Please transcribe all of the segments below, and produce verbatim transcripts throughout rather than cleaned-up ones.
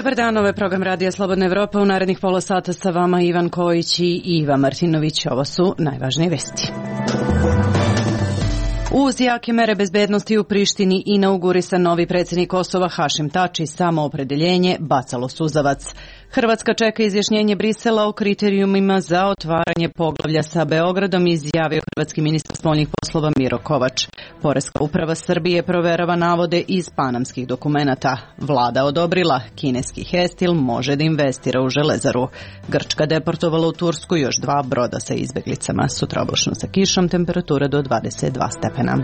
Dobar dan, ovo je program Radija Slobodna Evropa. U narednih pola sata sa vama Ivan Kojić i Iva Martinović. Ovo su najvažnije vesti. Uz jake mere bezbednosti u Prištini inaugurisan novi predsjednik Kosova Hašim Tači, samoopredeljenje bacalo suzavac. Hrvatska čeka izjašnjenje Brisela o kriterijumima za otvaranje poglavlja sa Beogradom, izjavio hrvatski ministar spoljnih poslova Miro Kovač. Poreska uprava Srbije proverava navode iz panamskih dokumenata. Vlada odobrila, kineski Hestil može da investira u Železaru. Grčka deportovala u Tursku još dva broda sa izbeglicama. Sutra oblačno sa kišom, temperatura do dvadeset dva stepena.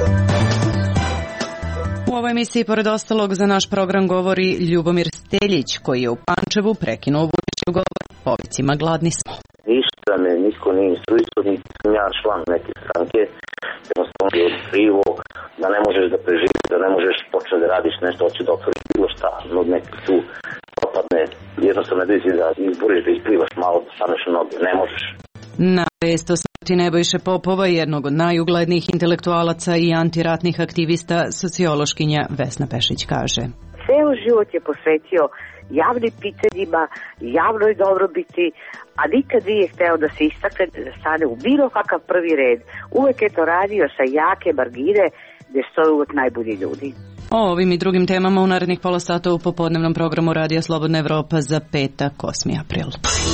U ovoj emisiji, pored ostalog, za naš program govori Ljubomir Steljić, koji je u Pančevu prekinuo Vučićev govor po vicima "Gladni smo". Ništa me niko nije instruisao, niti sam ja član neke stranke, jednostavno je krivo da ne možeš da preživiš, da ne možeš početi da radiš nešto, hoće da otvoriš bilo šta, no neki tu propadne, jednostavno ne da izboriš, da isplivaš malo, da staneš u noge, ne možeš. Na vest o smrti Nebojše Popova, jednog od najuglednijih intelektualaca i antiratnih aktivista, sociološkinja Vesna Pešić kaže: Ceo život je posvetio javnim pitanjima, javnoj dobrobiti, a nikad nije hteo da se istakne, da stane u bilo kakav prvi red. Uvek je to radio sa jake margine gde stoje uvek najbolji ljudi. O ovim i drugim temama u narednih pola sata u popodnevnom programu Radija Slobodna Evropa za petak, osmi april.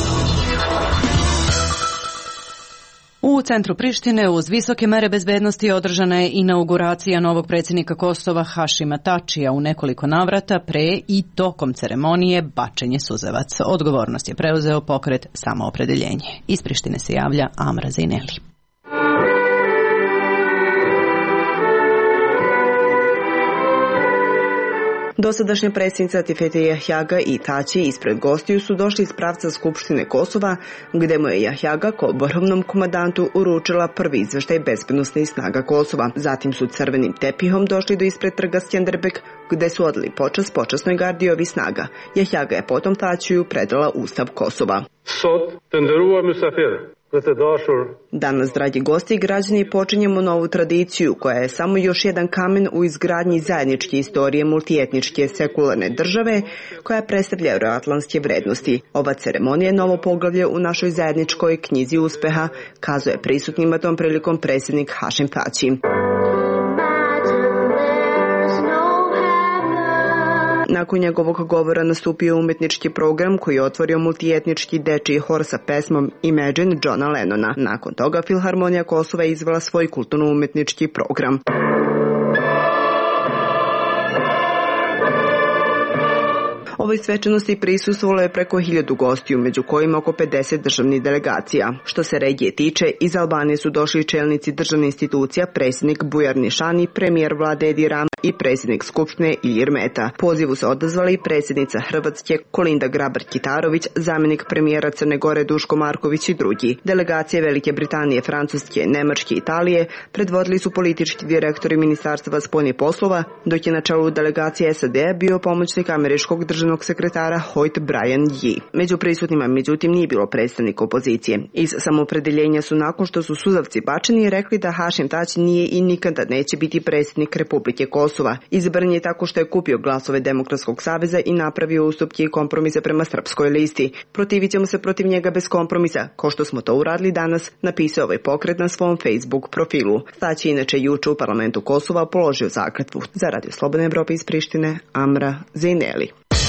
U centru Prištine uz visoke mere bezbednosti održana je inauguracija novog predsjednika Kosova Hašima Tačija. U nekoliko navrata pre i tokom ceremonije bačenje suzavac. Odgovornost je preuzeo pokret Samoopredeljenje. Iz Prištine se javlja Amra Zejneli. Dosadašnja predsjednica Tifete Jahjaga i Tači ispred gostiju su došli iz pravca Skupštine Kosova, gde mu je Jahjaga kao vrhovnom komandantu uručila prvi izveštaj bezbednosnih snaga Kosova. Zatim su crvenim tepihom došli do ispred trga Skjenderbeg, gde su odali počast počasnoj gardi ovih snaga. Jahjaga je potom Tačiju predala Ustav Kosova. Sot tenderua musafir. Danas, dragi gosti i građani, počinjemo novu tradiciju koja je samo još jedan kamen u izgradnji zajedničke istorije multietničke sekularne države koja predstavlja euroatlantske vrednosti. Ova ceremonija je novo poglavlje u našoj zajedničkoj knjizi uspeha, kazuje prisutnima tom prilikom predsjednik Hašim Tači. Nakon njegovog govora nastupio umetnički program koji je otvorio multietnički dečiji hor sa pesmom Imagine Johna Lennona. Nakon toga Filharmonija Kosova je izvela svoj kulturno-umetnički program. Ovoj svečanosti prisustvovalo je preko hiljadu gostiju, među kojima oko pedeset državnih delegacija. Što se regije tiče, iz Albanije su došli čelnici državnih institucija, predsjednik Bujar Nišani, premijer vlade Edi Rama i predsjednik Skupštine Ilir Meta. Pozivu se odazvala i predsjednica Hrvatske Kolinda Grabar-Kitarović, zamjenik premijera Crne Gore Duško Marković i drugi. Delegacije Velike Britanije, Francuske, Nemačke i Italije predvodili su politički direktori Ministarstva spoljnih poslova, dok je na čelu delegacije S A D bio pomoćnik američkog državnog sekretara Hoyt Brian Yee. Među prisutnima, međutim, nije bilo predstavnika opozicije. Iz samoopredeljenja su, nakon što su suzavci bačeni, rekli da Hašim Tači nije i nikada neće biti predsjednik Republike Kosova. Izabran je tako što je kupio glasove Demokratskog saveza i napravio ustupke i kompromise prema srpskoj listi. Protivit ćemo se protiv njega bez kompromisa, kao što smo to uradili danas, napisao ovaj pokret na svom Facebook profilu. Tači inače juče u parlamentu Kosova položio zakletvu. Za Radio Slobodne Evrope iz Prištine, Amra Zejneli.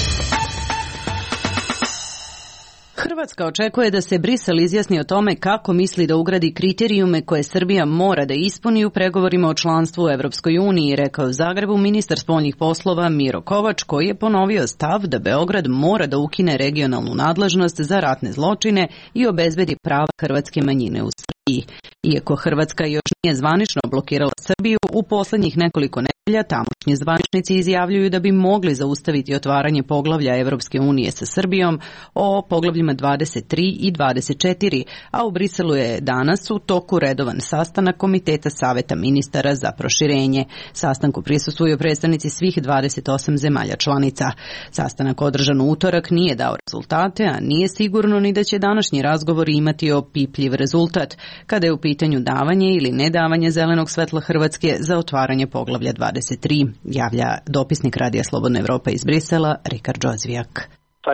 Hrvatska očekuje da se Brisel izjasni o tome kako misli da ugradi kriterijume koje Srbija mora da ispuni u pregovorima o članstvu u Evropskoj uniji, rekao u Zagrebu ministar spoljnih poslova Miro Kovač, koji je ponovio stav da Beograd mora da ukine regionalnu nadležnost za ratne zločine i obezbedi prava hrvatske manjine u Srbiji. Iako Hrvatska još nije zvanično blokirala Srbiju, u poslednjih nekoliko nedelja tamošnji zvaničnici izjavljuju da bi mogli zaustaviti otvaranje poglavlja Evropske unije sa Srbijom o poglavljima dvadeset tri i dvadeset četiri, a u Briselu je danas u toku redovan sastanak Komiteta Saveta ministara za proširenje. Sastanku prisustvuju predstavnici svih dvadeset osam zemalja članica. Sastanak održan u utorak nije dao rezultate, a nije sigurno ni da će današnji razgovori imati opipljiv rezultat, kada je u pitanju davanje ili nedavanje zelenog svetla Hrvatske za otvaranje poglavlja dvadeset dvadeset tri, javlja dopisnik Radija Slobodna Evropa iz Brisela, Rikard Džozvijak.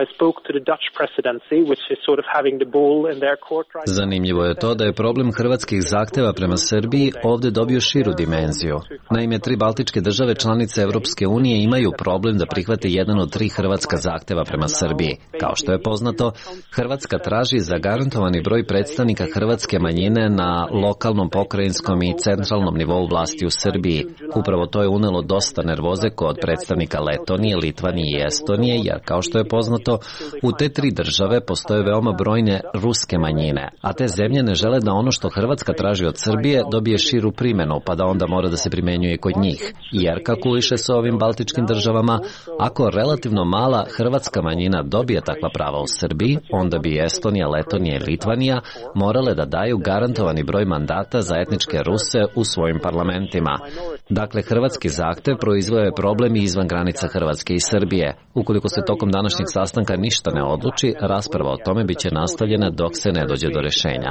Zanimljivo je to da je problem hrvatskih zahteva prema Srbiji ovdje dobio širu dimenziju. Naime, tri baltičke države članice Europske unije imaju problem da prihvate jedan od tri hrvatska zahteva prema Srbiji. Kao što je poznato, Hrvatska traži zagarantovani broj predstavnika hrvatske manjine na lokalnom, pokrajinskom i centralnom nivou vlasti u Srbiji. Upravo to je unelo dosta nervoze kod predstavnika Letonije, Litvanije i Estonije, jer kao što je poznato, u te tri države postoje veoma brojne ruske manjine, a te zemlje ne žele da ono što Hrvatska traži od Srbije dobije širu primjenu, pa da onda mora da se primenjuje kod njih. Jer kalkuliše se ovim baltičkim državama, ako relativno mala hrvatska manjina dobije takva prava u Srbiji, onda bi Estonija, Letonija i Litvanija morale da daju garantovani broj mandata za etničke Ruse u svojim parlamentima. Dakle, hrvatski zahtev proizveo je problem i izvan granica Hrvatske i Srbije. Ukoliko se tokom današnjeg sastanka ništa ne odluči, rasprava o tome biće nastavljena dok se ne dođe do rešenja.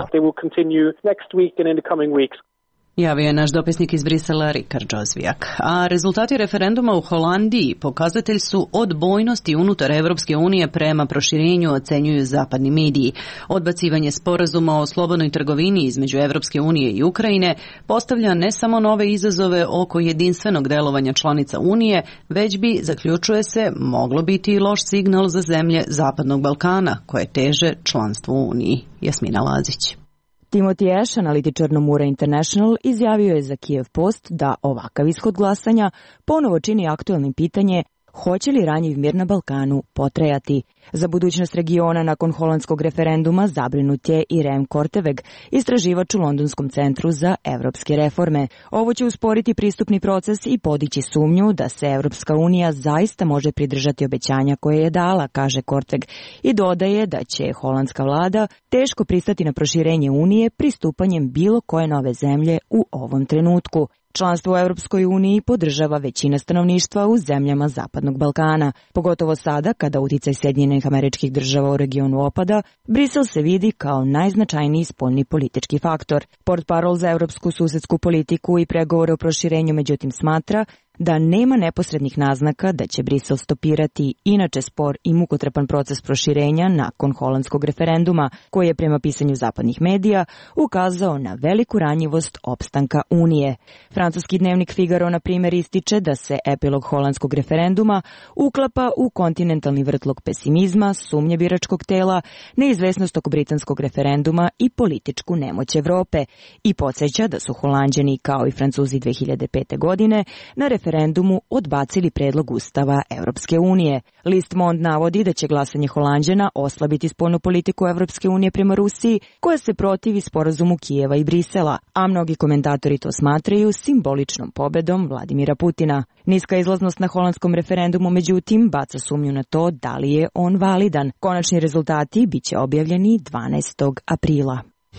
Javio je naš dopisnik iz Brisela, Rikard Džozvijak. A rezultati referenduma u Holandiji pokazatelj su odbojnosti unutar Evropske unije prema proširenju, ocenjuju zapadni mediji. Odbacivanje sporazuma o slobodnoj trgovini između Evropske unije i Ukrajine postavlja ne samo nove izazove oko jedinstvenog delovanja članica Unije, već bi, zaključuje se, moglo biti i loš signal za zemlje Zapadnog Balkana, koje teže članstvu u Uniji. Jasmina Lazić. Timothy Ash, analitičar Nomura International, izjavio je za Kiev Post da ovakav ishod glasanja ponovo čini aktuelnim pitanje hoće li ranjiv mir na Balkanu potrajati. Za budućnost regiona nakon holandskog referenduma zabrinut je i Rem Korteweg, istraživač u Londonskom centru za evropske reforme. Ovo će usporiti pristupni proces i podići sumnju da se Evropska unija zaista može pridržati obećanja koje je dala, kaže Korteweg, i dodaje da će holandska vlada teško pristati na proširenje unije pristupanjem bilo koje nove zemlje u ovom trenutku. Članstvo u Europskoj uniji podržava većina stanovništva u zemljama Zapadnog Balkana. Pogotovo sada, kada uticaj Sjedinjenih Američkih Država u regionu opada, Brisel se vidi kao najznačajniji spoljni politički faktor. Portparol za europsku susedsku politiku i pregovore o proširenju međutim smatra da nema neposrednih naznaka da će Brisel stopirati inače spor i mukotrpan proces proširenja nakon holandskog referenduma, koji je prema pisanju zapadnih medija ukazao na veliku ranjivost opstanka Unije. Francuski dnevnik Figaro, na primjer, ističe da se epilog holandskog referenduma uklapa u kontinentalni vrtlog pesimizma, sumnje biračkog tela, neizvesnost oko britanskog referenduma i političku nemoć Evrope i podsjeća da su Holanđani kao i Francuzi dve hiljade pete. godine na referendumu odbacili predlog Ustava Evropske unije. List Monde navodi da će glasanje Holanđana oslabiti spoljnu politiku Evropske unije prema Rusiji, koja se protivi sporazumu Kijeva i Brisela, a mnogi komentatori to smatraju simboličnom pobedom Vladimira Putina. Niska izlaznost na holandskom referendumu, međutim, baca sumnju na to da li je on validan. Konačni rezultati biće objavljeni dvanaestog aprila.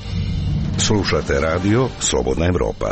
Slušate radio Slobodna Evropa.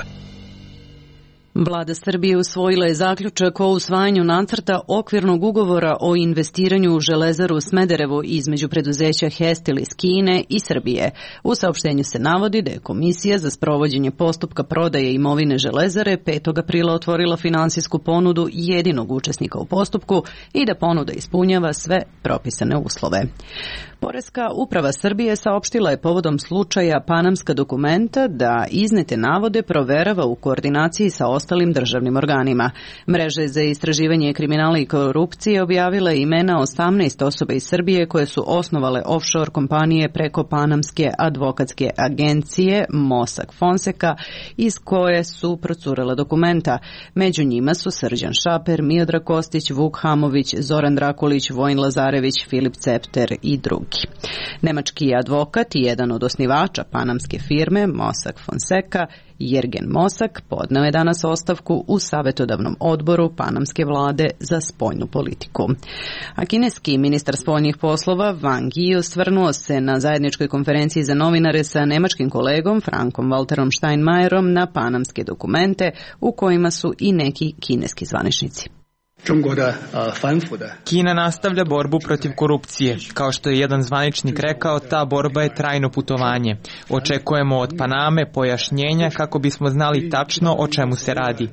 Vlada Srbije usvojila je zaključak o usvajanju nacrta okvirnog ugovora o investiranju u Železaru Smederevo između preduzeća Hestil iz Kine i Srbije. U saopštenju se navodi da je Komisija za sprovođenje postupka prodaje imovine Železare petog aprila otvorila finansijsku ponudu jedinog učesnika u postupku i da ponuda ispunjava sve propisane uslove. Poreska uprava Srbije saopštila je povodom slučaja Panamska dokumenta da iznete navode proverava u koordinaciji sa ostalim državnim organima. Mreže za istraživanje kriminala i korupcije objavila je imena osamnaest osoba iz Srbije koje su osnovale offshore kompanije preko Panamske advokatske agencije Mossack Fonseca, iz koje su procurela dokumenta. Među njima su Srđan Šaper, Miodrag Kostić, Vuk Hamović, Zoran Drakulić, Vojin Lazarević, Filip Cepter i drugi. Nemački advokat i jedan od osnivača panamske firme Mossack Fonseca, Jürgen Mossack, podneo je danas ostavku u savjetodavnom odboru panamske vlade za spoljnu politiku. A kineski ministar spoljnih poslova Wang Yi osvrnuo se na zajedničkoj konferenciji za novinare sa nemačkim kolegom Frankom Walterom Steinmeierom na panamske dokumente u kojima su i neki kineski zvaničnici. Kina nastavlja borbu protiv korupcije. Kao što je jedan zvaničnik rekao, ta borba je trajno putovanje. Očekujemo od Paname pojašnjenja kako bismo znali tačno o čemu se radi.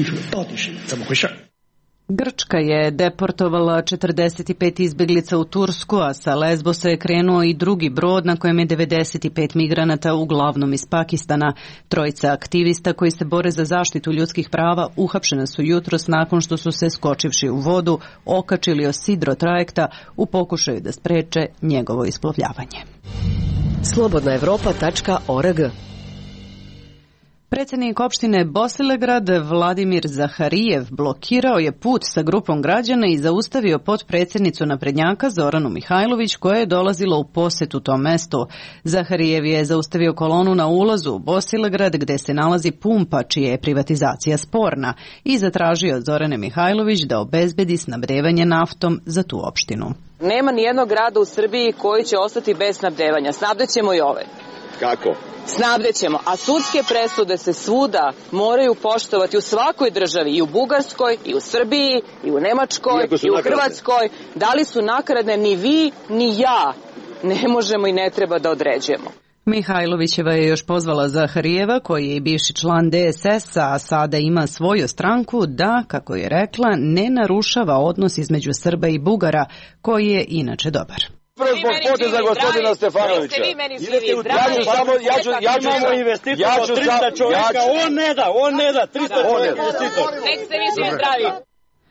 Grčka je deportovala četrdeset pet izbeglica u Tursku, a sa Lesbosa je krenuo i drugi brod na kojem je devedeset pet migranata, uglavnom iz Pakistana. Trojica aktivista koji se bore za zaštitu ljudskih prava uhapšena su jutros nakon što su se, skočivši u vodu, okačili o sidro trajekta u pokušaju da spreče njegovo isplovljavanje. slobodna evropa tačka org. Predsjednik opštine Bosilegrad Vladimir Zaharijev blokirao je put sa grupom građana i zaustavio potpredsjednicu naprednjaka Zoranu Mihajlović koja je dolazila u posjetu tom mestu. Zaharijev je zaustavio kolonu na ulazu u Bosilegrad gde se nalazi pumpa čija je privatizacija sporna i zatražio od Zorane Mihajlović da obezbedi snabdevanje naftom za tu opštinu. Nema ni jednog grada u Srbiji koji će ostati bez snabdevanja. Snabdećemo i ovaj. Kako? Snabdećemo, a sudske presude se svuda moraju poštovati u svakoj državi, i u Bugarskoj, i u Srbiji, i u Nemačkoj, i u Hrvatskoj. Da li su nakaradne, ni vi, ni ja ne možemo i ne treba da određujemo. Mihajlovićeva je još pozvala Zaharijeva, koji je i bivši član D S S-a, a sada ima svoju stranku, da, kako je rekla, ne narušava odnos između Srba i Bugara, koji je inače dobar. Prvo zbog poteza gospodina Stefanovića. Ja ću samo, ja ću, ja ću, ja ću trista čovjeka, on ne da, on ne da, trista čovjeka. Nek se vi svi zdravi.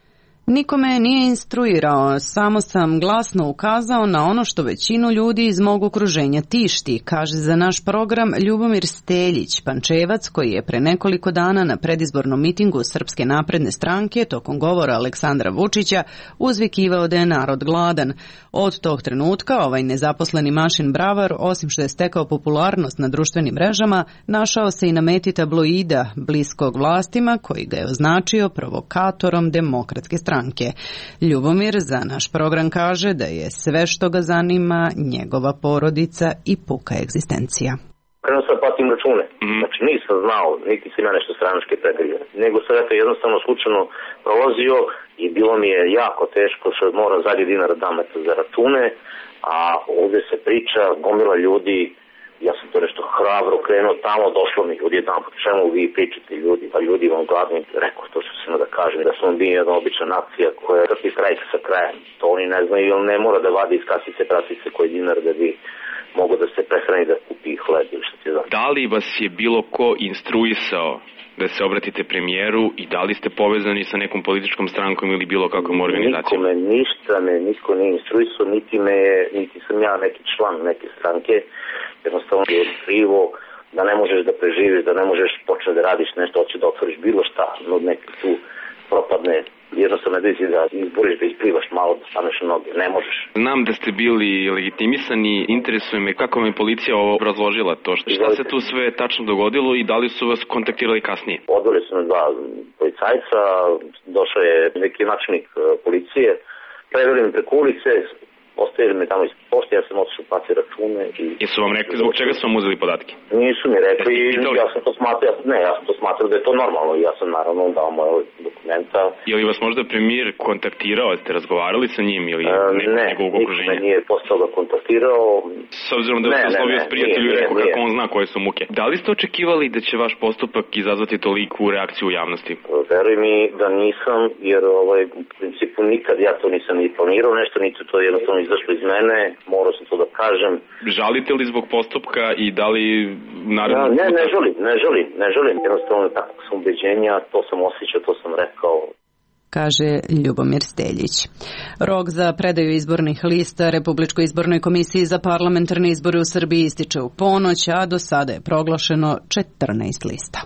Nikome nije instruirao, samo sam glasno ukazao na ono što većinu ljudi iz mog okruženja tišti, kaže za naš program Ljubomir Steljić, Pančevac, koji je pre nekoliko dana na predizbornom mitingu Srpske napredne stranke tokom govora Aleksandra Vučića uzvikivao da je narod gladan. Od tog trenutka ovaj nezaposleni mašin bravar, osim što je stekao popularnost na društvenim mrežama, našao se i na meti tabloida bliskog vlastima, koji ga je označio provokatorom Demokratske stranke. Ljubomir za naš program kaže da je sve što ga zanima njegova porodica i puka egzistencija. Krenuo sam platim račune. Znači nisam znao, niti sam ja nešto stranačke pregrio. Nego sam eto jednostavno slučajno prolazio i bilo mi je jako teško što mora zadnji dinar dam za račune, a ovdje se priča, gomila ljudi. Ja sam to nešto hrabro krenuo tamo, došlo mi odjedan, po čemu vi pričate ljudi, pa ljudi vam gladni, rekao to što sam da kažem, da smo bili jedna obična nacija koja trpi kraj sa krajem. To oni ne znaju, jer ne mora da vadi iz kasice prasice koji dinar da bi mogu da se prehrani da kupi hleb ili što ti znam. Da li vas je bilo ko instruisao da se obratite premijeru i da li ste povezani sa nekom političkom strankom ili bilo kakvom organizacijom? Nikome ništa me niko nije instruisao, niti me je, niti sam ja neki član neke stranke. Jednostavno je krivo da ne možeš da preživiš, da ne možeš početi da radiš nešto, hoće da otvoriš bilo šta, no neki tu propadne. Jednostavno da izboriš, da isplivaš malo, da staneš u noge, ne možeš. Znam da ste bili legitimisani, interesuje me kako vam je policija ovo obrazložila to, šta se tu sve tačno dogodilo i da li su vas kontaktirali kasnije? Odveli su me dva policajca, došao je neki načelnik policije, preveli me preko ulice, ostavili me tamo iz pošte, ja sam otišao plaći račune i... Jesu vam rekli zbog čega su vam uzeli podatke? Nisu mi rekli, ja sam to smatrao, ne, ja sam to smatrao da je to normalno i ja sam naravno dao moje dokumenta. Je li vas možda premijer kontaktirao, ste razgovarali sa njim ili e, nekog ne, njegovog okruženja? Ne, nije posle toga kontaktirao. S obzirom da ste oslovio s prijatelju i rekao kako on zna koje su muke. Da li ste očekivali da će vaš postupak izazvati toliku reakciju u javnosti? Veruj mi da nisam, jer ovaj, u principu nikad ja to nisam ni planirao nešto, niti to jednostavno izašlo iz mene, morao sam to da kažem. Žalite li zbog postupka i da li naravno... Ja, ne, ne želim, ne želim, ne želim. Jednostavno tako sam ubeđenja, to sam osjećao, to sam rekao. Kaže Ljubomir Steljić. Rok za predaju izbornih lista Republičkoj izbornoj komisiji za parlamentarne izbore u Srbiji ističe u ponoć, a do sada je proglašeno četrnaest lista.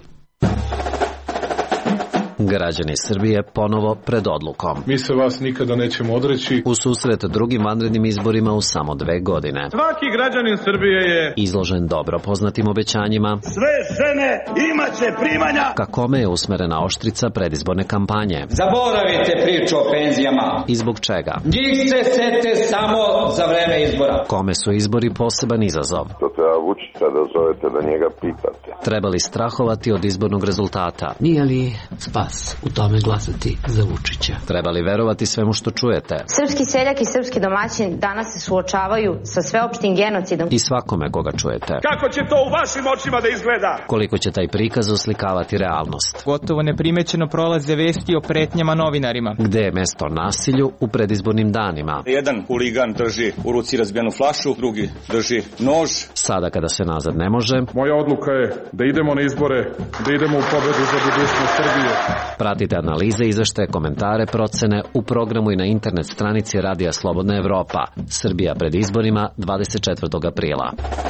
Građani Srbije ponovo pred odlukom. Mi se vas nikada nećemo odreći. U susret drugim vanrednim izborima u samo dve godine. Svaki građanin Srbije je izložen dobro poznatim obećanjima. Sve žene imaće primanja. Ka kome je usmerena oštrica predizborne kampanje. Zaboravite priču o penzijama. I zbog čega? Njih se sete samo za vreme izbora. Kome su izbori poseban izazov? To treba Vučića da zovete da njega pitate. Treba li strahovati od izbornog rezultata? Nije li spas u tome glasati za Vučića? Treba li verovati svemu što čujete? Srpski seljak i srpski domaćin danas se suočavaju sa sveopštim genocidom. I svakome koga čujete. Kako će to u vašim očima da izgleda? Koliko će taj prikaz oslikavati realnost? Gotovo neprimećeno prolaze vesti o pretnjama novinarima. Gde je mesto nasilju u predizbornim danima? Jedan huligan drži u ruci razbijenu flašu, drugi drži nož. Sada kada se nazad ne može, moja odluka je da idemo na izbore, da idemo u pobedu za budućnost Srbije. Pratite analize, izveštaje, komentare, procene u programu i na internet stranici Radija Slobodna Evropa. Srbija pred izborima dvadeset četvrtog aprila.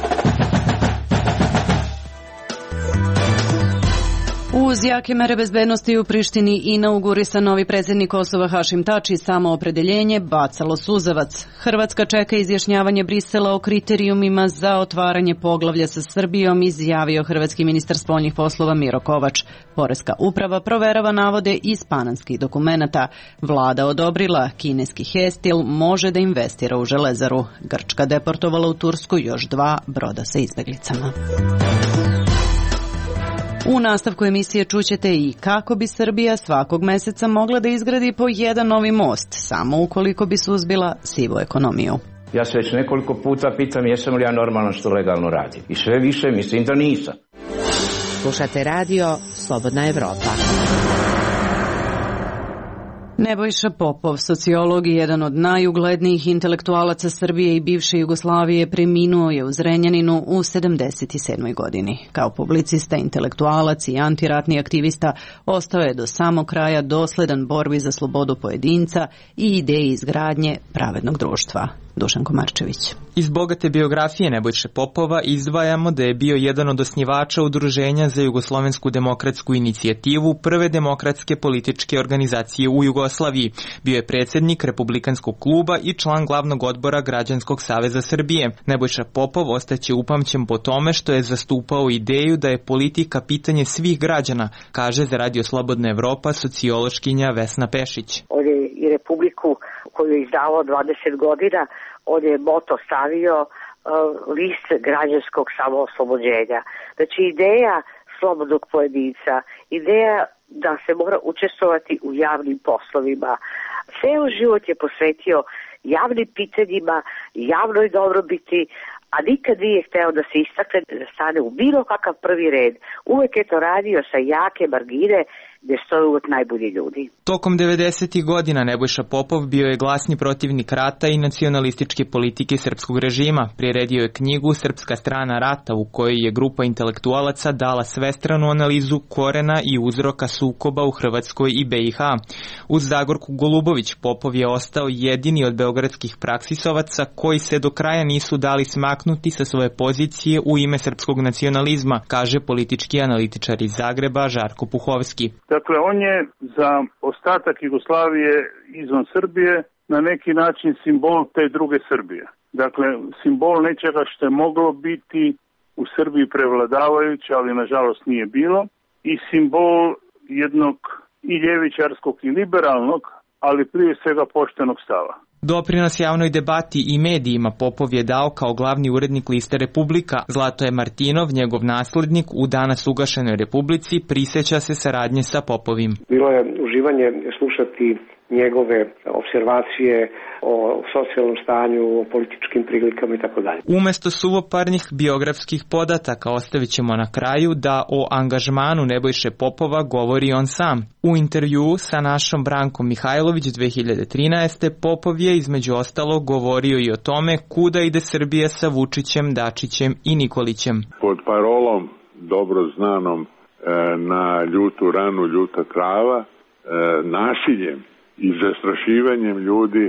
Uz jake mere bezbednosti u Prištini inaugurisan novi predsjednik Kosova Hašim Tači samoopredeljenje bacalo suzavac. Hrvatska čeka izjašnjavanje Brisela o kriterijumima za otvaranje poglavlja sa Srbijom, izjavio hrvatski ministar spoljnih poslova Miro Kovač. Poreska uprava proverava navode iz panamskih dokumenata. Vlada odobrila kineski Hestil može da investira u železaru. Grčka deportovala u Tursku još dva broda sa izbeglicama. U nastavku emisije čućete i kako bi Srbija svakog meseca mogla da izgradi po jedan novi most, samo ukoliko bi suzbila sivu ekonomiju. Ja se već nekoliko puta pitam jesam li ja normalan što legalno radim. I sve više mislim da nisam. Slušate radio Slobodna Evropa. Nebojša Popov, sociolog i jedan od najuglednijih intelektualaca Srbije i bivše Jugoslavije, preminuo je u Zrenjaninu u sedamdeset sedmoj godini. Kao publicista, intelektualac i antiratni aktivista ostao je do samog kraja dosledan borbi za slobodu pojedinca i ideji izgradnje pravednog društva. Dušan Komarčević. Iz bogate biografije Nebojše Popova izdvajamo da je bio jedan od osnivača Udruženja za jugoslovensku demokratsku inicijativu, prve demokratske političke organizacije u Jugoslaviji. Bio je predsjednik Republikanskog kluba i član glavnog odbora Građanskog saveza Srbije. Nebojša Popov ostaće upamćen po tome što je zastupao ideju da je politika pitanje svih građana, kaže za Radio Slobodna Evropa sociološkinja Vesna Pešić. On je i Republiku koju je izdavao dvadeset godina, on je moto stavio uh, list građanskog samooslobođenja. Znači ideja slobodnog pojedinca, ideja da se mora učestvovati u javnim poslovima. Ceo život je posvetio javnim pitanjima, javnoj dobrobiti, a nikad nije hteo da se istakne, da stane u bilo kakav prvi red. Uvek je to radio sa jake margine gde stoje uvek najbolji ljudi. Tokom devedesetih godina Nebojša Popov bio je glasni protivnik rata i nacionalističke politike srpskog režima. Priredio je knjigu Srpska strana rata u kojoj je grupa intelektualaca dala svestranu analizu korena i uzroka sukoba u Hrvatskoj i be i ha. Uz Zagorku Golubović Popov je ostao jedini od beogradskih praksisovaca koji se do kraja nisu dali smaknuti sa svoje pozicije u ime srpskog nacionalizma, kaže politički analitičar iz Zagreba Žarko Puhovski. Dakle, on je za ostatak Jugoslavije izvan Srbije na neki način simbol te druge Srbije. Dakle, simbol nečega što je moglo biti u Srbiji prevladavajuće, ali nažalost nije bilo, i simbol jednog i ljevičarskog i liberalnog, ali prije svega poštenog stava. Doprinos javnoj debati i medijima Popov je dao kao glavni urednik liste Republika. Zlatoje Martinov, njegov naslednik u danas ugašenoj Republici, prisjeća se saradnje sa Popovim. Bilo je uživanje slušati njegove observacije o socijalnom stanju, o političkim prilikama i tako dalje. Umesto suvoparnih biografskih podataka ostavit ćemo na kraju da o angažmanu Nebojše Popova govori on sam. U intervjuu sa našom Brankom Mihajlović dve hiljade trinaeste. Popov je između ostalog govorio i o tome kuda ide Srbija sa Vučićem, Dačićem i Nikolićem. Pod parolom dobro znanom e, na ljutu ranu, ljuta trava, e, nasiljem i zastrašivanjem ljudi e,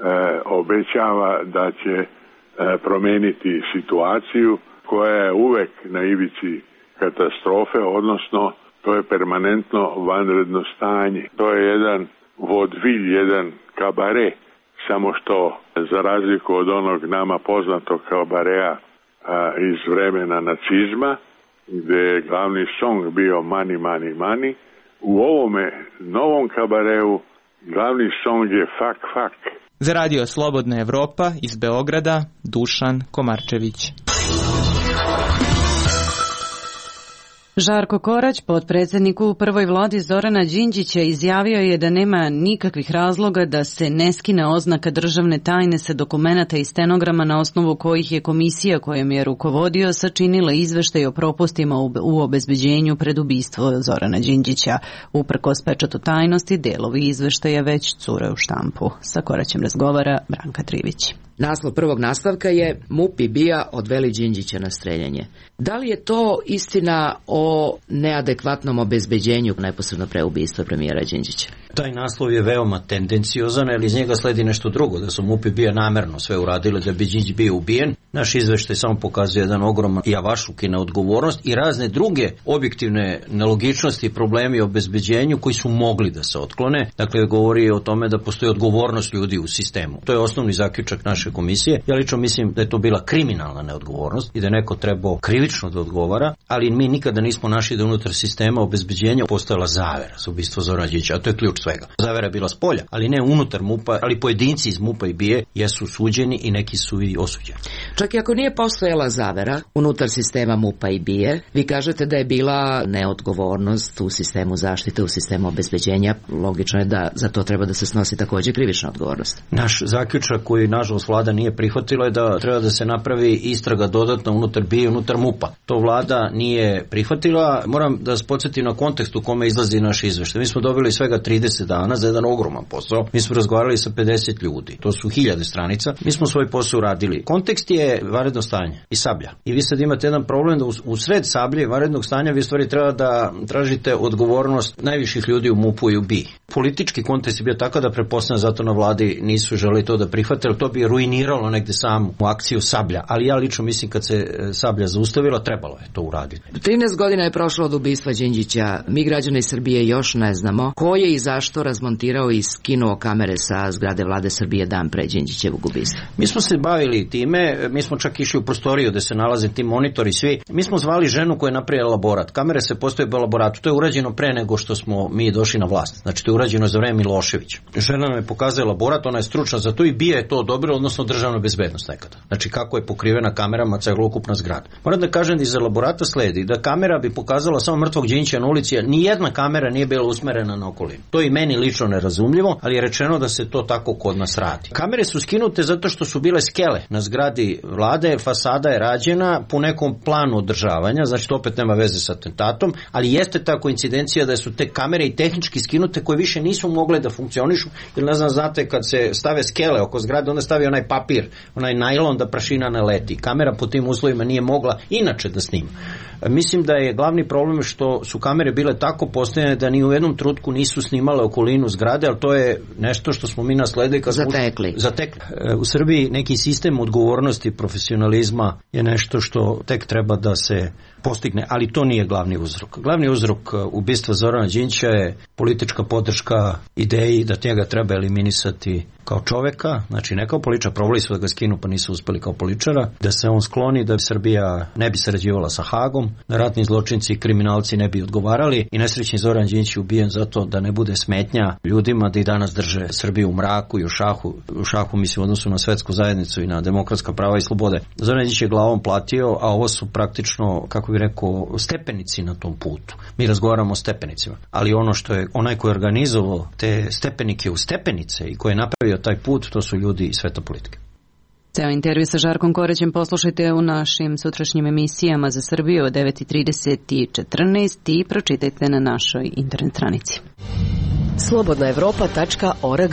obećava da će e, promeniti situaciju koja je uvek na ivici katastrofe, odnosno to je permanentno vanredno stanje. To je jedan vodvilj, jedan kabare, samo što za razliku od onog nama poznatog kabarea a, iz vremena nacizma, gde je glavni song bio money, money, money, u ovome novom kabareu glavni song je fak, fak. Za Radio Slobodna Evropa iz Beograda, Dušan Komarčević. Žarko Korać, potpredsjednik u prvoj vladi Zorana Đinđića, izjavio je da nema nikakvih razloga da se ne skine oznaka državne tajne sa dokumenata i stenograma na osnovu kojih je komisija kojom je rukovodio sačinila izveštaj o propustima u obezbeđenju pred ubistvo Zorana Đinđića. Uprkos pečatu tajnosti, delovi izveštaja već cure u štampu. Sa Koraćem razgovara Branka Trivić. Naslov prvog nastavka je M U P i B I A odveli Đinđića na streljanje. Da li je to istina o neadekvatnom obezbeđenju neposredno pre ubistva premijera Đinđića? Taj naslov je veoma tendenciozan, ali iz njega sledi nešto drugo, da su M U P i B I A namerno sve uradili da bi Đinđić bio ubijen. Naš izveštaj samo pokazuje jedan ogroman javašluk i neodgovornost i razne druge objektivne nelogičnosti i problemi o obezbeđenju koji su mogli da se otklone. Dakle, govori o tome da postoji odgovornost ljudi u sistemu. To je osnovni zaključak naše komisije. Ja lično mislim da je to bila kriminalna neodgovornost i da je neko trebao krivično da odgovara, ali mi nikada nismo našli da unutar sistema obezbeđenja postojala zavera za ubistvo Zorana Đinđića, a to je ključ svega. Zavera je bila spolja, ali ne unutar M U P-a, ali pojedinci iz M U P-a i B I A jesu suđeni i neki su i osuđeni. Čak i ako nije postojala zavera unutar sistema M U P-a i B I A, vi kažete da je bila neodgovornost u sistemu zaštite, u sistemu obezbeđenja. Logično je da za to treba da se snosi takođe krivična odgovornost. Naš zaključak koji nažalost vlada nije prihvatila je da treba da se napravi istraga dodatna unutar B I A i unutar M U P-a. To vlada nije prihvatila. Moram da vas podsjetim na kontekst u kome izlazi naš izveštaj. Mi smo dobili svega trideset dana za jedan ogroman posao. Mi smo razgovarali sa pedeset ljudi. To su hiljade stranica. Mi smo svoj posao uradili. Kontekst je vanredno stanje i Sablja. I vi sad imate jedan problem da u sred Sablje i vanrednog stanja vi stvari treba da tražite odgovornost najviših ljudi u M U P-u i u B I A. Politički kontekst je bio tako da pretpostavljam zato na vladi nisu želeli to da prihvate, ali to bi ruiniralo negde samu akciju Sablja. Ali ja lično mislim kad se Sablja zaustavila, trebalo je to uraditi. trinaest godina je prošlo od ubistva Đinđića. Mi građani Srbije još ne znamo ko je i zašto razmontirao i skinuo kamere sa zgrade vlade Srbije dan pre Đinđićevog ubistva. Mi smo se bavili time, mi smo čak išli u prostoriju gde se nalaze ti monitori svi. Mi smo zvali ženu koja je napravila laborat. Kamere se postoje u laboratu. To je urađeno pre nego što smo mi došli na vlast. Znači to je urađeno za vreme Miloševića. Žena nam je pokazala laborat, ona je stručna za to i B I A je to odobrila, odnosno državna bezbednost nekada. Znači kako je pokrivena kamerama celokupna zgrada. Moram da kažem da iz laborata sledi da kamera bi pokazala samo mrtvog Đinđića na ulici, a ni jedna kamera nije bila usmerena na okolinu. To je i meni lično nerazumljivo, ali je rečeno da se to tako kod nas radi. Kamere su skinute zato što su bile skele na zgradi vlade, fasada je rađena po nekom planu održavanja, znači to opet nema veze sa atentatom, ali jeste ta koincidencija da su te kamere i tehnički skinute koje više nisu mogle da funkcionišu, jer ne znam, znate, kad se stave skele oko zgrade, onda stavi onaj papir, onaj najlon da prašina ne leti. Kamera po tim uslovima nije mogla inače da snima. Mislim da je glavni problem što su kamere bile tako postavljene da ni u jednom trenutku nisu snimale okolinu zgrade, ali to je nešto što smo mi nasledili kad zatekli. Smo zatekli. U Srbiji neki sistem odgovornosti i profesionalizma je nešto što tek treba da se postigne, ali to nije glavni uzrok. Glavni uzrok ubistva Zorana Đinđića je politička podrška ideji da njega treba eliminisati kao čoveka, znači ne kao političara, probali su da ga skinu pa nisu uspeli kao političara, da se on skloni, da Srbija ne bi sarađivala sa Hagom, da ratni zločinci i kriminalci ne bi odgovarali i nesrećni Zoran Đinđić je ubijen zato da ne bude smetnja ljudima da i danas drže Srbiju u mraku i u šahu, u šahu mislim u odnosu na svetsku zajednicu i na demokratska prava i slobode. Zoran Đinđić je glavom platio, a ovo su praktično, kako bih rekao, stepenici na tom putu. Mi razgovaramo o stepenicima, ali ono što je onaj koji je organizovao te stepenike u stepenice i koji je napravio taj put, to su ljudi iz sveta politike. Ceo intervju sa Žarkom Koraćem poslušajte u našim sutrašnjim emisijama za Srbiju od devet i trideset i četrnaest i pročitajte na našoj internet stranici. slobodna evropa tačka org.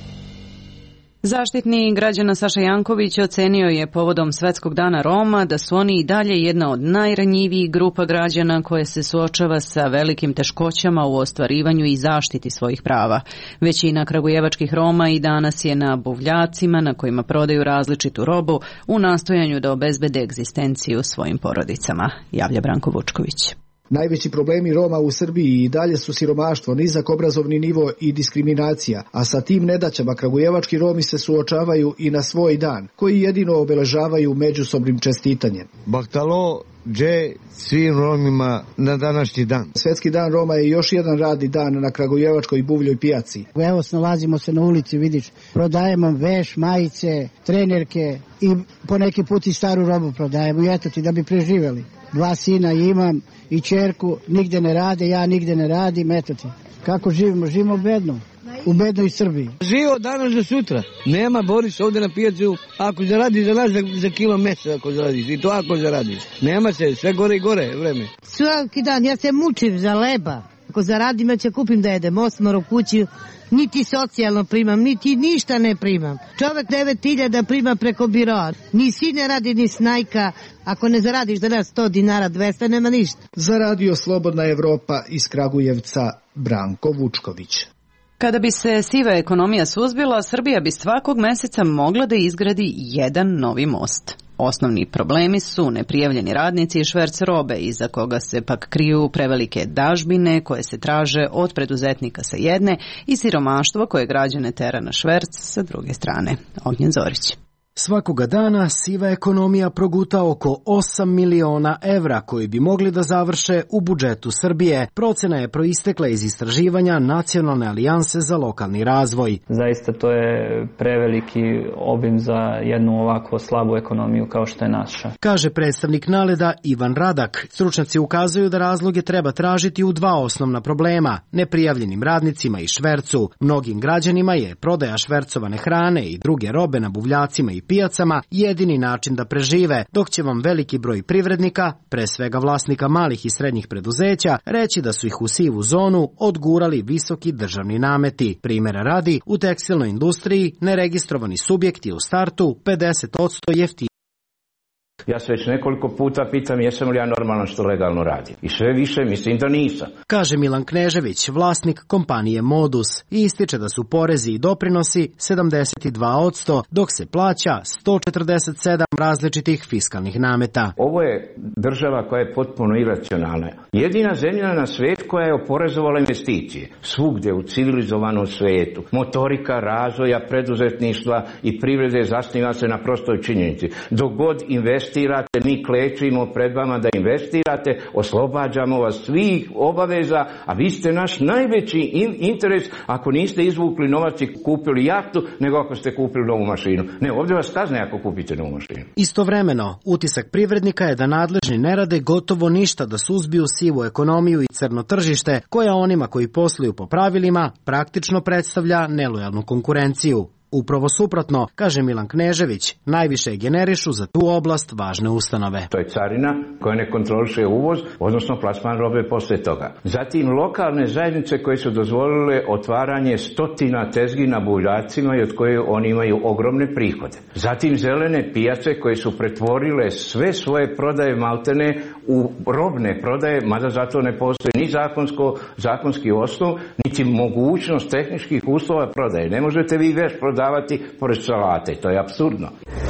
Zaštitnik građana Saša Janković ocenio je povodom Svetskog dana Roma da su oni i dalje jedna od najranjivijih grupa građana koje se suočava sa velikim teškoćama u ostvarivanju i zaštiti svojih prava. Većina kragujevačkih Roma i danas je na buvljacima na kojima prodaju različitu robu u nastojanju da obezbede egzistenciju svojim porodicama, javlja Branko Vučković. Najveći problemi Roma u Srbiji i dalje su siromaštvo, nizak obrazovni nivo i diskriminacija, a sa tim nedaćama kragujevački Romi se suočavaju i na svoj dan, koji jedino obeležavaju međusobnim čestitanjem. Baktalo dže svim Romima na današnji dan. Svetski dan Roma je još jedan radni dan na kragujevačkoj buvljoj pijaci. Evo, nalazimo se na ulici, vidiš, prodajemo veš, majice, trenerke i po neki put i staru robu prodajemo i eto ti da bi preživjeli. dva sina imam i ćerku, nigde ne rade, ja nigde ne radim, eto ti. Kako živimo? Živimo bedno. U bednoj Srbiji. Živo danas za sutra. Nema, Boris, ovde na pijacu, ako zaradi za nas za, za kilo mesa, ako zaradiš, i to ako zaradiš. Nema se, sve gore i gore vreme. Svaki dan, ja se mučim za leba. Ako zaradim, ja ću kupim da jedem osmar u kući, niti socijalno primam, niti ništa ne primam. Čovek devet hiljada prima preko biroa, ni si ne radi, ni snajka. Ako ne zaradiš danas sto dinara, dvesta, nema ništa. Zaradio Slobodna Evropa iz Kragujevca Branko Vučković. Kada bi se siva ekonomija suzbila, Srbija bi svakog meseca mogla da izgradi jedan novi most. Osnovni problemi su neprijavljeni radnici i šverc robe, iza koga se pak kriju prevelike dažbine koje se traže od preduzetnika sa jedne i siromaštvo koje građane tera na šverc sa druge strane. Ognjen Zorić. Svakoga dana siva ekonomija proguta oko osam miliona evra koji bi mogli da završe u budžetu Srbije. Procena je proistekla iz istraživanja Nacionalne alijanse za lokalni razvoj. Zaista to je preveliki obim za jednu ovako slabu ekonomiju kao što je naša. Kaže predstavnik Naleda Ivan Radak. Stručnjaci ukazuju da razloge treba tražiti u dva osnovna problema, neprijavljenim radnicima i švercu. Mnogim građanima je prodaja švercovane hrane i druge robe na buvljacima i pijacama jedini način da prežive, dok će vam veliki broj privrednika, pre svega vlasnika malih i srednjih preduzeća, reći da su ih u sivu zonu odgurali visoki državni nameti. Primera radi, u tekstilnoj industriji neregistrovani subjekt je u startu pedeset posto jeftiniji. Ja se već nekoliko puta pitam jesam li ja normalno što legalno radim. I sve više mislim da nisam. Kaže Milan Knežević, vlasnik kompanije Modus, i ističe da su porezi i doprinosi sedamdeset dva posto, dok se plaća sto četrdeset sedam različitih fiskalnih nameta. Ovo je država koja je potpuno iracionalna. Jedina zemlja na svijetu koja je oporezovala investicije. Svugdje u civilizovanom svijetu. Motorika razvoja, preduzetništva i privrede zasniva se na prostoj činjenici. Dok god investirate, mi klečimo pred vama da investirate, oslobađamo vas svih obaveza, a vi ste naš najveći interes ako niste izvukli novac i kupili jahtu, nego ako ste kupili novu mašinu. Ne, ovdje vas kazne ako kupite novu mašinu. Istovremeno, utisak privrednika je da nadležni ne rade gotovo ništa da suzbiju sivu ekonomiju i crno tržište, koja onima koji posluju po pravilima praktično predstavlja nelojalnu konkurenciju. Upravo suprotno, kaže Milan Knežević, najviše generišu za tu oblast važne ustanove. To je carina koja ne kontroliše uvoz, odnosno plasman robe posle toga. Zatim lokalne zajednice koje su dozvolile otvaranje stotina tezgi na buvljacima i od koje oni imaju ogromne prihode. Zatim zelene pijace koje su pretvorile sve svoje prodaje maltene u robne prodaje, mada zato ne postoji ni zakonsko, zakonski osnov, niti mogućnost tehničkih uslova prodaje. Ne možete vi već prodavati davati pored salate. To je apsurdno.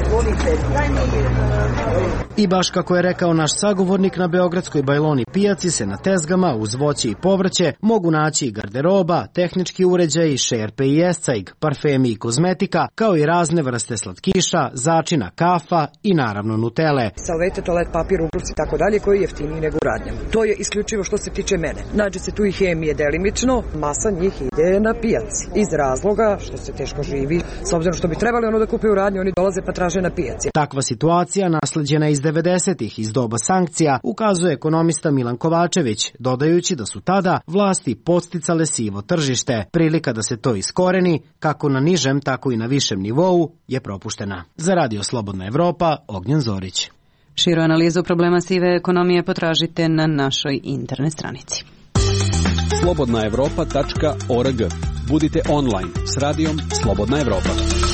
I baš kako je rekao naš sagovornik, na beogradskoj Bajloni pijaci se na tezgama uz voće i povrće mogu naći i garderoba, tehnički uređaji, šerpe i escajg, parfemi i kozmetika, kao i razne vrste slatkiša, začina, kafa i naravno nutele. Salvete, toalet papir, ugruci i tako dalje, koji je jeftiniji nego u radnjama. To je isključivo što se tiče mene. Nađe se tu i hemije delimično, masa njih ide na pijaci. Iz razloga što se teško živi, s obzirom što bi trebali ono da kupe u radnji, oni dolaze pa traže na pijaci. Takva situacija, nasleđena iz devedesetih iz doba sankcija, ukazuje ekonomista Milan Kovačević, dodajući da su tada vlasti podsticale sivo tržište. Prilika da se to iskoreni, kako na nižem, tako i na višem nivou, je propuštena. Za Radio Slobodna Evropa, Ognjen Zorić. Širu analizu problema sive ekonomije potražite na našoj internet stranici. slobodna evropa tačka org. Budite online s radijom Slobodna Evropa.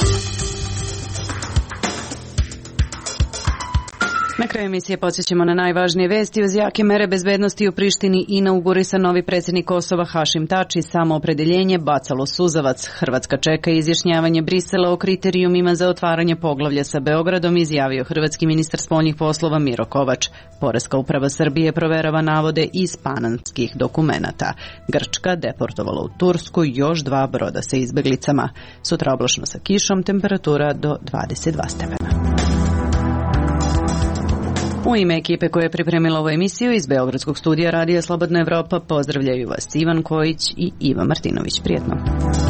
Na kraju emisije podsjećamo na najvažnije vesti. Uz jake mere bezbednosti u Prištini inaugurisan novi predsjednik Kosova Hašim Tači, samoopredeljenje bacalo suzavac. Hrvatska čeka izjašnjavanje Brisela o kriterijumima za otvaranje poglavlja sa Beogradom, izjavio hrvatski ministar spoljnih poslova Miro Kovač. Poreska uprava Srbije proverava navode iz panamskih dokumenata. Grčka deportovala u Tursku još dva broda sa izbeglicama. Sutra oblačno sa kišom, temperatura do dvadeset dva stepena. U ime ekipe koja je pripremila ovu emisiju iz Beogradskog studija Radija Slobodna Evropa pozdravljaju vas Ivan Kojić i Iva Martinović. Prijetno.